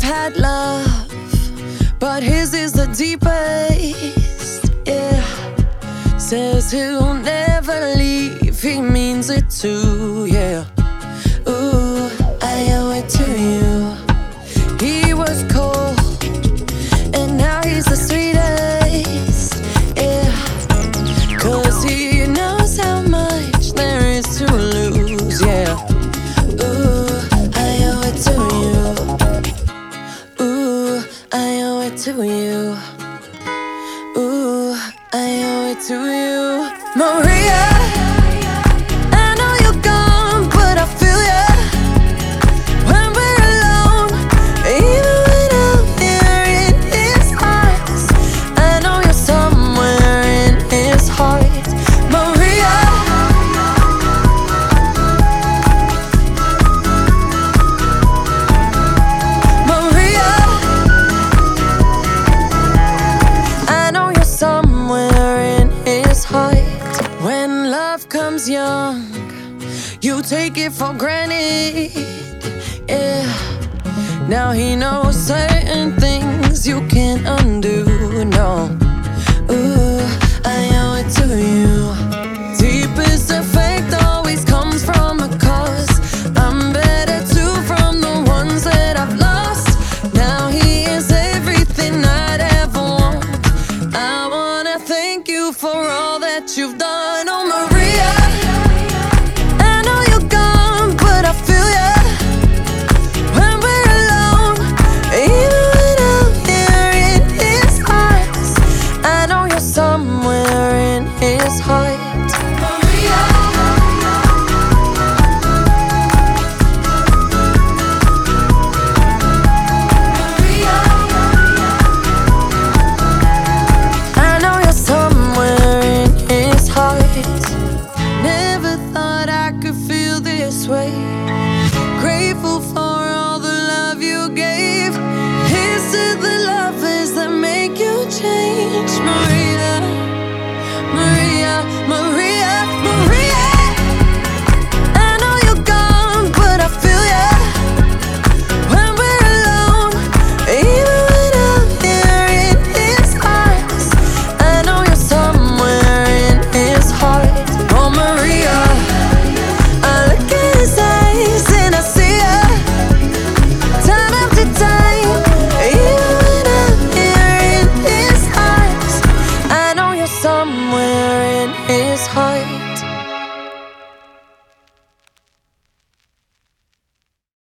had love, but his is the deepest, yeah. Says he'll never leave, he means it too, yeah. Ooh, I owe it to you. He was cold, and now he's the sweetest, yeah. 'Cause he knows how much there is to lose, yeah. Ooh, I owe it to you. Ooh, I owe it to you. Ooh, I owe it to you. Maria, I know you're gone, but I feel ya when we're alone. Even when I'm here in his eyes, I know you're somewhere in his heart. Maria, Maria, I know you're somewhere in his heart. When love comes young, you take it for granted, yeah. Now he knows certain things you can't undo, no. Ooh, I owe it to you. Deepest effect always comes from a cause. I'm better too from the ones that I've lost. Now he is everything I'd ever want. I wanna thank you for all that you've done, oh Maria. I know you're gone, but I feel ya when we're alone. Even when I'm here in his eyes, I know you're somewhere in his heart. Maria, Maria, I know you're somewhere in his heart. Never thought I could feel this way. Grateful for all the love you gave. Here's to the lovers that make you change. Maria, Maria, Maria, Maria. I know you're gone, but I feel ya when we're alone. Even when I'm here in his eyes, I know you're somewhere in his heart. Oh Maria, I look in his eyes and I see ya time after time. Even when I'm here in his eyes, I know you're somewhere in his heart.